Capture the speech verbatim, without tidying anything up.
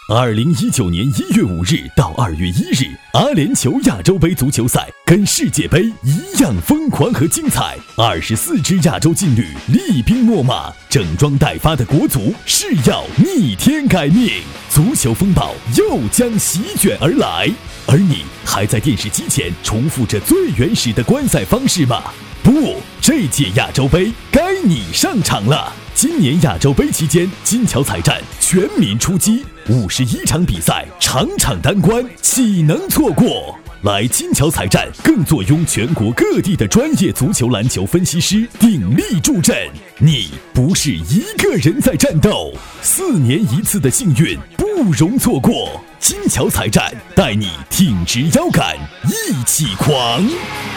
二零一九年一月五日到二月一日，阿联酋亚洲杯足球赛跟世界杯一样疯狂和精彩。二十四支亚洲劲旅厉兵秣马，整装待发的国足誓要逆天改命，足球风暴又将席卷而来。而你还在电视机前重复着最原始的观赛方式吗？不，这届亚洲杯该你上场了。今年亚洲杯期间，金桥彩战全民出击，五十一场比赛，场场单关，岂能错过？来金桥彩战，更坐拥全国各地的专业足球篮球分析师鼎力助阵，你不是一个人在战斗，四年一次的幸运不容错过。金桥彩战带你挺直腰杆，一起狂！